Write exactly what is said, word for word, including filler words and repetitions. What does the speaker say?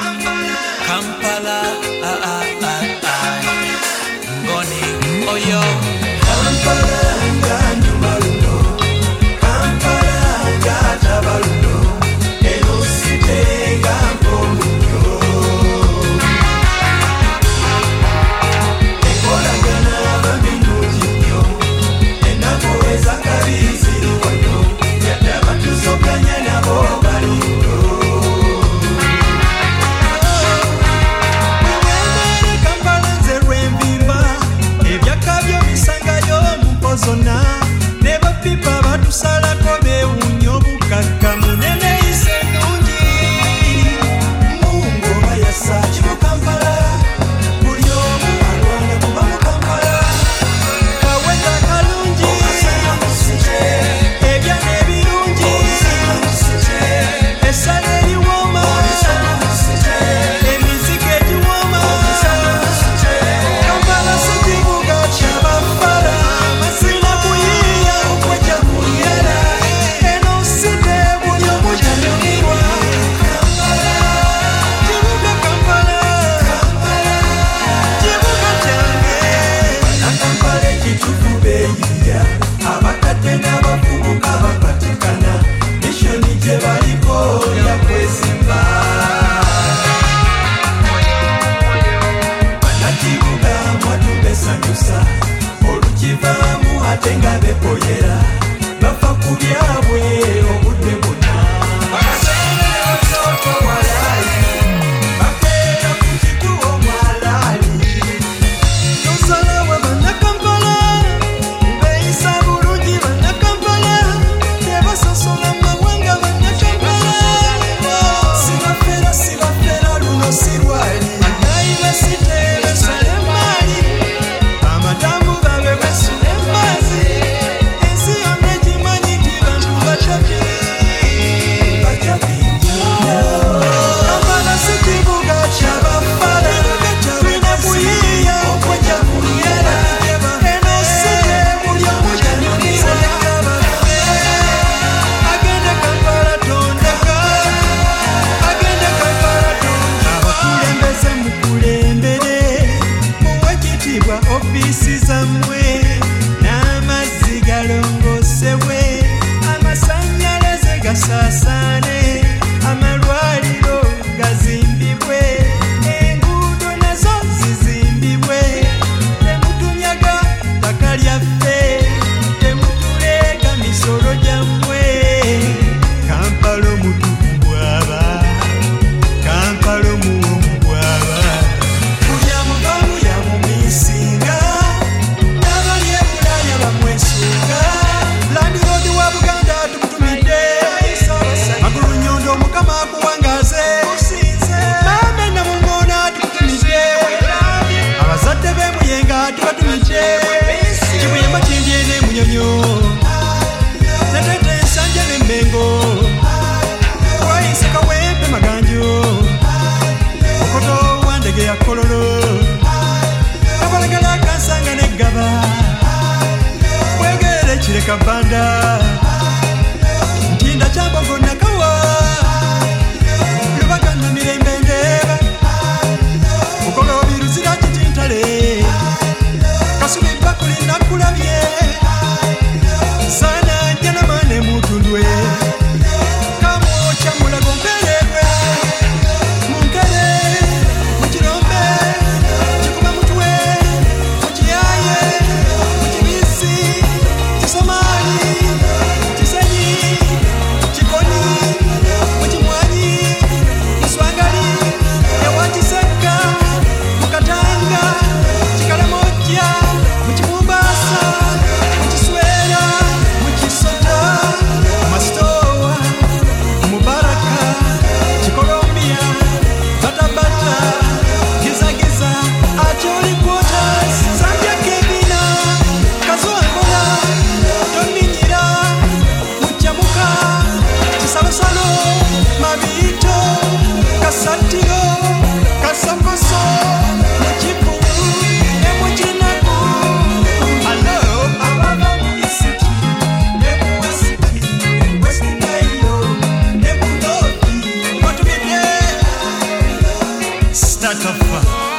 Kampala, ah ah ah ah, Ngoni, Oyo. Kampala, Ngandu Maluno, Kampala, Ngata Baluno, Eno Site Gambo Muno. Ekola Gana Bambino Jinyo, Enako Ezakarizi Wano, Yadaba Tuzokanya Nabo Baluno. Zona never pipa batusala kobe unyo bukaka munene ise nungi Mungu bayasa chimu Kampala bulyo mubalwana kuba mu Kampala kawenda kalungi ebya nebirungi esale liwoma emiziki egiwoma Kampala sikibuga kyabafala Tenga bepoyera bafa kubyabwe obudde bonna bakasere watoto walali bakera kukituo mwalali nosalawa bannakampala beeyisa bulungi bannakampala tebasosola mawanga bannakampala sibafera sibafera luno sirwali anayibasite besale maali amadamu babe besule ofisi zamwe n'amazzi galongosewe amasanyalaze gasasane amalwaliro gazimbibwe enguudo nazo zizimbibwe temutunyaga ttaka lyaffe temutuleega misolo gyammwe Kampala omutuku bwaba Kampala omuwomu bwaba Chibuyemba chindiene munyonyo Natete nsanje nembengo Waise kawempe maganjo Okoto wandege ya kololo Kabalagala kansanga negaba Wegere chireka banda Ntinda chambongo nakawa Lubaga na mirembe ndeba Ukolo biruzira chitintale Kasumi bakuli nakulabye sana njana mane mutundwe kamocha mulago mperebwe munkere mukirombe chikuba mutwe mukiyaye mukibisi kisomali kisenyi kikoni mukimwanyi kiswangali ewakiseka mukatanga chikalamoja Muchibumbasa, Muchiswera, Muchisota, Mastowa, Mubaraka, Chikolombia, Batabata, Giza Giza, Acholi Quarters, Zambia Kebina, Kazuangola, Dominyira, Muchamuka, Chisabasalo, Mabito, Kasatiro, Kasakoso, Muchipu, Emujinaku. tatafa